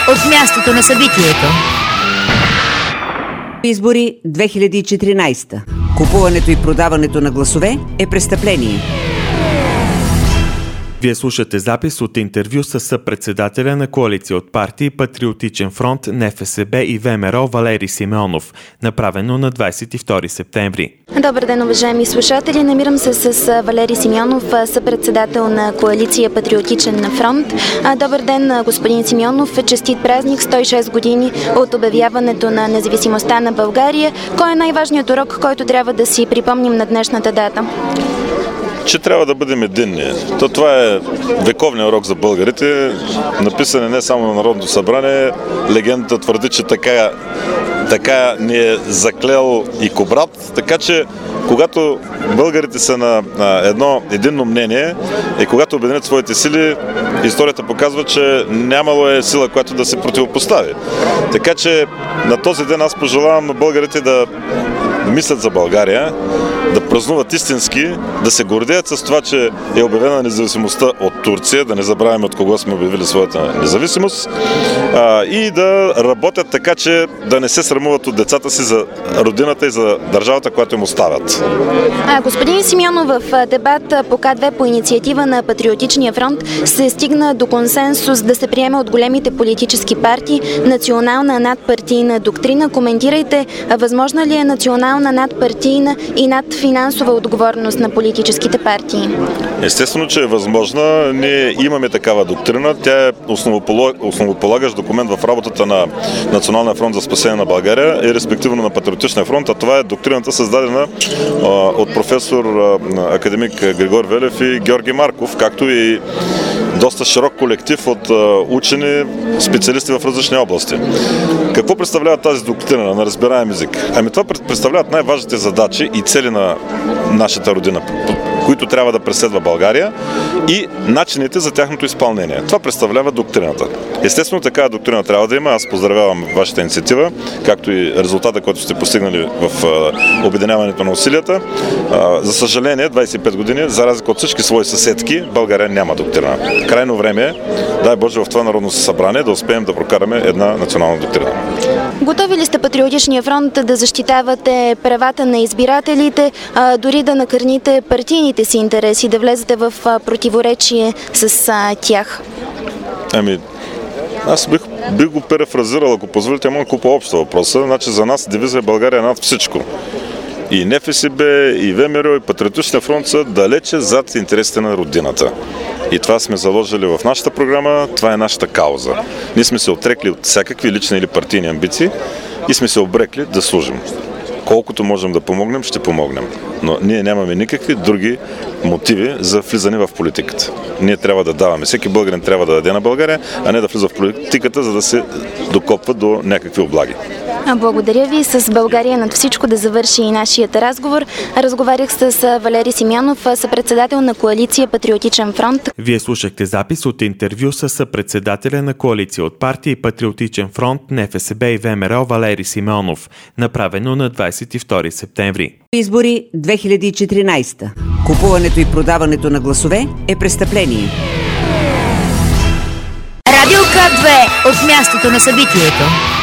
от мястото на събитието. Избори 2014. Купуването и продаването на гласове е престъпление. Вие слушате запис от интервю с съпредседателя на коалиция от партии Патриотичен фронт, НФСБ и ВМРО Валери Симеонов, направено на 22 септември. Добър ден, уважаеми слушатели. Намирам се с Валери Симеонов, съпредседател на коалиция Патриотичен фронт. Добър ден, господин Симеонов. Честит празник, 106 години от обявяването на независимостта на България. Кой е най-важният урок, който трябва да си припомним на днешната дата? Че трябва да бъдем единни. Това е вековният урок за българите. Написан е не само на Народното събрание. Легендата твърди, че така ни е заклел и Кобрат. Така че, когато българите са на едно единно мнение и когато обединят своите сили, историята показва, че нямало е сила, която да се противопостави. Така че на този ден аз пожелавам на българите да мислят за България, да празнуват истински, да се гордеят с това, че е обявена независимостта от Турция, да не забравяме от кого сме обявили своята независимост, и да работят така, че да не се срамуват от децата си за родината и за държавата, която им оставят. Господин Симеонов, в дебат по К2 по инициатива на Патриотичния фронт се стигна до консенсус да се приеме от големите политически партии национална надпартийна доктрина. Коментирайте, възможна ли е национална надпартийна и надфинансова отговорност на политическите партии? Естествено, че е възможна. Ние имаме такава доктрина. Тя е основополагащ документ в работата на Националния фронт за спасение на България и респективно на Патриотичния фронт, а това е доктрината, създадена от професор академик Григор Велев и Георги Марков, както и доста широк колектив от учени, специалисти в различни области. Какво представлява тази доктрина на разбираем език? Това представляват най-важните задачи и цели на нашата родина, които трябва да преследва България и начините за тяхното изпълнение. Това представлява доктрината. Естествено, такава доктрина трябва да има. Аз поздравявам вашата инициатива, както и резултата, който сте постигнали в обединяването на усилията. За съжаление, 25 години, за разлика от всички свои съседки, България няма доктрина. Крайно време е, дай Боже, в това Народно събрание да успеем да прокараме една национална доктрина. Готови ли сте Патриотичния фронт да защитавате правата на избирателите, дори да накърните партийните си интереси, да влезете в противоречие с тях? Аз бих го перефразирал, ако позволите, малко по-обща въпроса. Значи за нас дивизия България е над всичко. И НФСБ, и ВМРО, и Патриотичния фронт са далече зад интересите на родината. И това сме заложили в нашата програма, това е нашата кауза. Ние сме се отрекли от всякакви лични или партийни амбиции и сме се обрекли да служим. Колкото можем да помогнем, ще помогнем. Но ние нямаме никакви други мотиви за влизане в политиката. Ние трябва да даваме. Всеки българин трябва да даде на България, а не да влиза в политиката, за да се докопва до някакви облаги. Благодаря ви. С България над всичко да завърши и нашият разговор. Разговарях с Валери Симеонов, съпредседател на коалиция Патриотичен фронт. Вие слушахте запис от интервю с съпредседателя на коалиция от партии Патриотичен фронт, НФСБ и ВМРО Валери Симеонов, направено на 22 септември. Избори 2014. Купуването и продаването на гласове е престъпление. Радио К2 от мястото на събитието.